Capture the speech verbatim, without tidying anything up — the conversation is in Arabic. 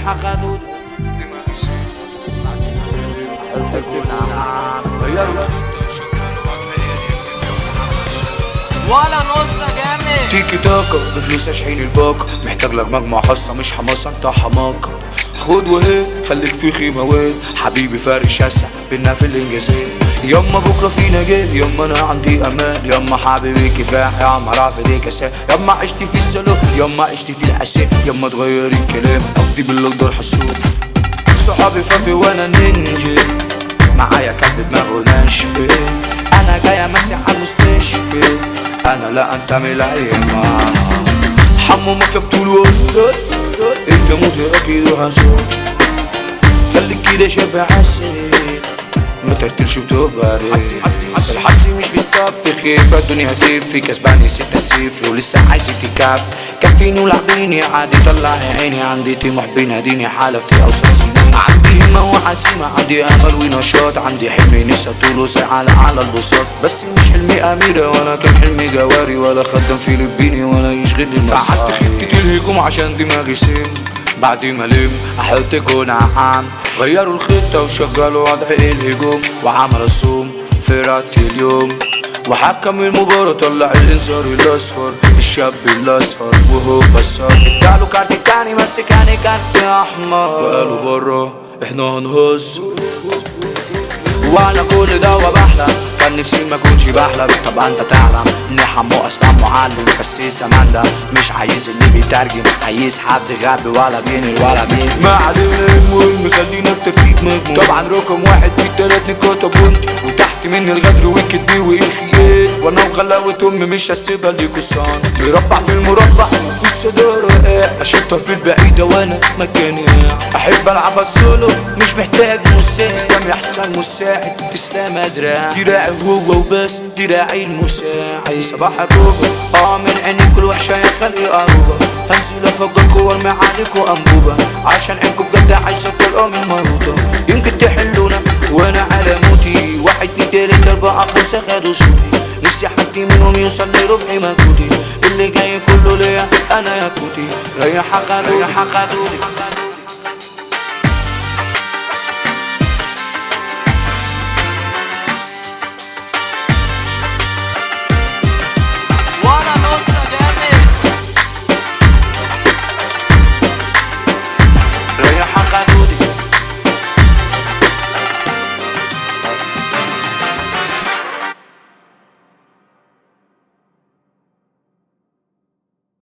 ريحة خدود دماغي سيل بعدين قلت اكون عم غيروا ولا نص جامد تيكي تاكا بفلوس اشحين الباقة، محتاج لك مجموعة خاصة مش حماسة انت حماقة. خد وهي خليك في خيمة وين حبيبي فارق شاسع بينا في الانجازات. يما بكرة في نجاة، يما انا عندي امان، يما حبيبي كفاح، يما رافض كساء، يما عشت في السلام، يما عشت في الحساء، يما تغيري الكلام اقضي بالاقدار حسوب. صحابي فافي وانا نينجي، معايا كلب دماغه ناشفة، انا جاي امسح على المستشفى، انا لا انتمي لايما حمو ما فيك طول وسطك، انت موت اكيد وهزول، خليك كده شبه عسل ما ترتلش وتبقى ريح. الحظ مش في الصف خيفة الدنيا هتيب في كسباني ستة صفر ولسه عايز تكاب، كفيني ولعبيني عادي طلع عيني، عندي طموح بيناديني حالفتي اوصل سنين، عندي همة وعزيمة، عندي امل ونشاط، عندي حلمي نسى طول ساعة على البساط، بس مش حلمي اميرة ولا كان حلمي جواري ولا خدم فيلبيني ولا يشغلني المصاري. فعدت خطة الهجوم عشان دماغي سم، بعد ما لم احط جون عام، غيروا الخطة وشغلوا وضع الهجوم وعمل الصوم فرقة اليوم، وحكم المباراة طلع الانذار الاصفر الشاب الاصفر وهو بصر، اداله كارت تاني بس كان كارت احمر، وقالوا برا احنا هنهز، وانا كل ده وبحلم كان نفسي ما كنتش بحلم. طبعا انت تعلم ان حمو اصلا معلم، بس الزمان ده مش عايز اللي بيترجم، عايز حد غبي ولا بيني ولا بين. ما علينا المهم خلينا في ترتيب مجموع، طبعا رقم واحد في تلات نقاط بونتي، وتحت مني الغدر والكدب والخيال، وانا وغلاوة امي مش هسيبها ليكوا صان، مربع في المربع في الصدارة اشوطها في البعيدة وانا مكاني، احب العب السولو مش محتاج مساعد، اسلام يا حسن مساعد تسلم دراعي، دراعي هو وبس دراعي المساعد، صباح الروبة اه من عيني كل وحشة يا خلقي قروبة، هنزل افجركوا وارمي عليكوا انبوبة، عشان عينكوا بجد عايزة تلقوا من مربوطة، يمكن تحلونا وانا على موتي، واحد اتنين تلاتة اربعة خمسة خدوا صوتي، نفسي حد منهم يوصل لربع مجهودي، اللي جاي كله ليا انا يا كوتي، ريح خدودي ريح خدودي